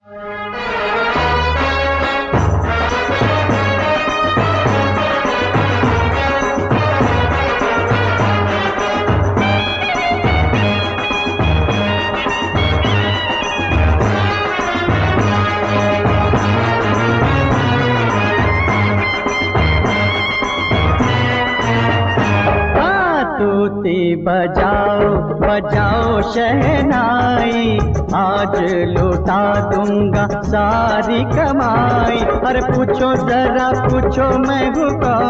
बजाओ बजाओ शहनाई, आज लुटा दूंगा सारी कमाई। अरे पूछो जरा पूछो मैं हूँ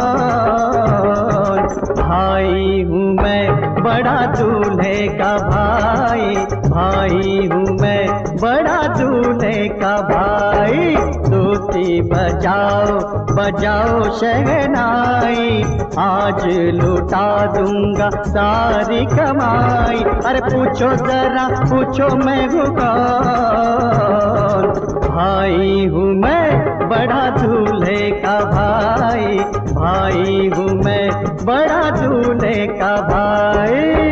कौन, भाई हूँ मैं बड़ा दूल्हे का भाई, भाई हूँ मैं बड़ा दूल्हे का भाई। तूती बजाओ बजाओ शहनाई, आज लुटा दूंगा सारी कमाई। अरे पूछो जरा पूछो मैं हूँ कौन, भाई हूँ मैं बड़ा दूल्हे का भाई, भाई हूँ मैं बड़ा दूल्हे का भाई।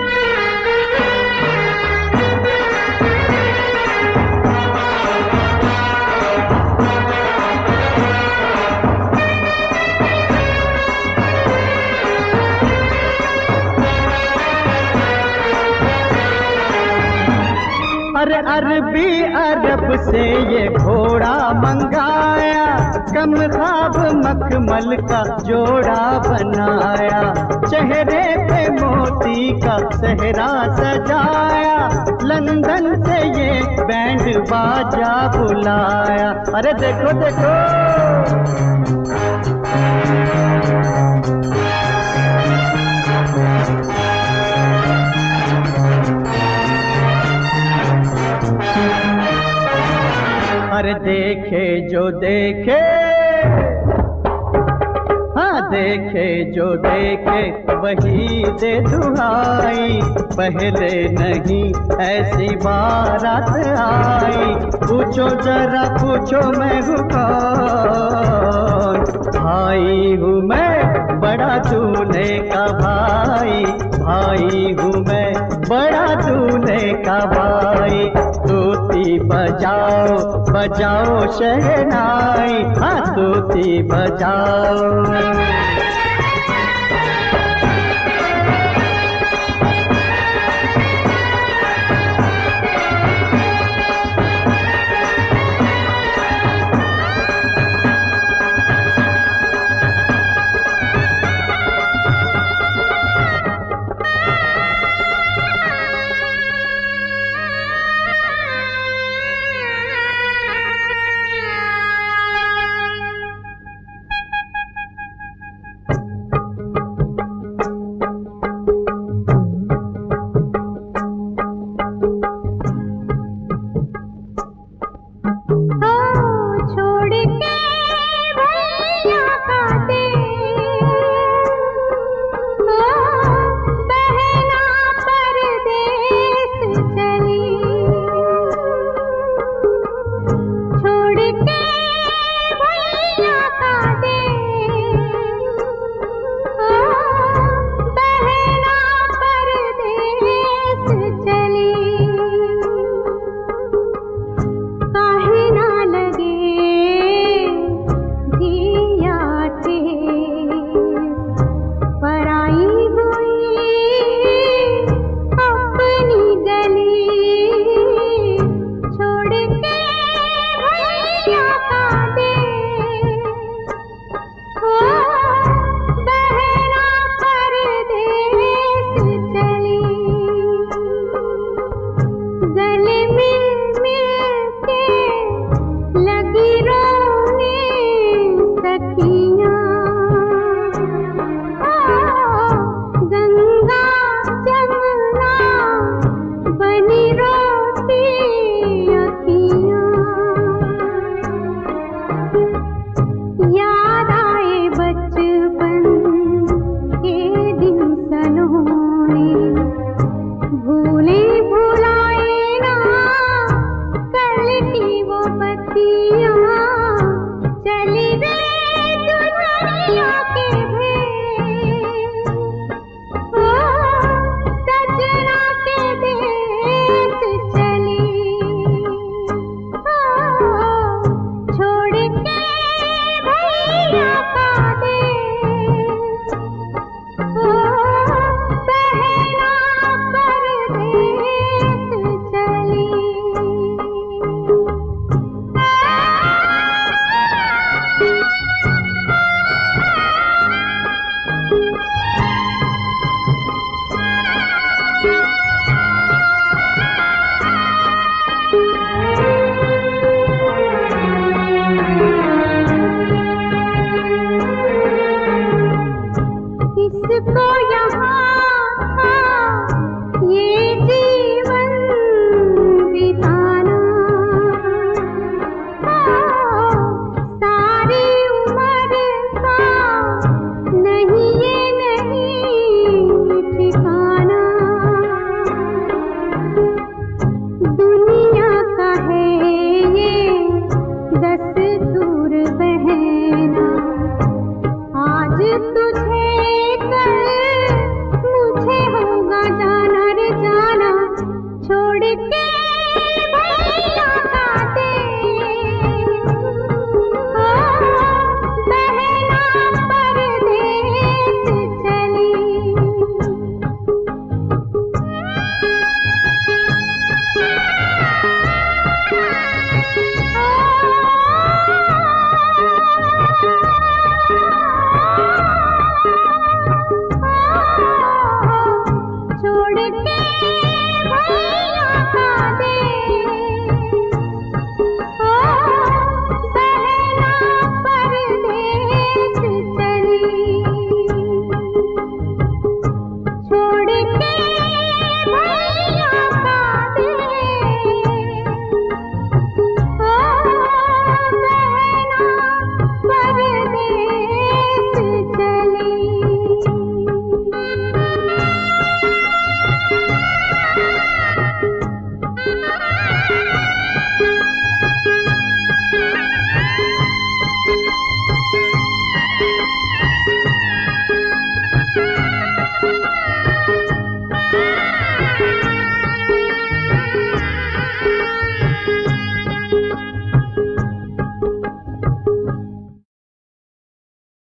अरे अरबी अरब से ये घोड़ा मंगाया, कम ख्वाब मखमल का जोड़ा बनाया। चेहरे पे मोती का सेहरा सजाया, लंदन से ये बैंड बाजा बुलाया। अरे देखो देखो अरे देखे जो देखे, हाँ देखे जो देखे वही दे दुहाई। पहले नहीं ऐसी बारात आई, पूछो जरा पूछो मैं हूँ कौन, भाई हूँ मैं बड़ा दूल्हे का भाई, भाई हूँ मैं बड़ा दूल्हे का भाई। तूती बजाओ बजाओ शहनाई, हाँ तूती बजाओ।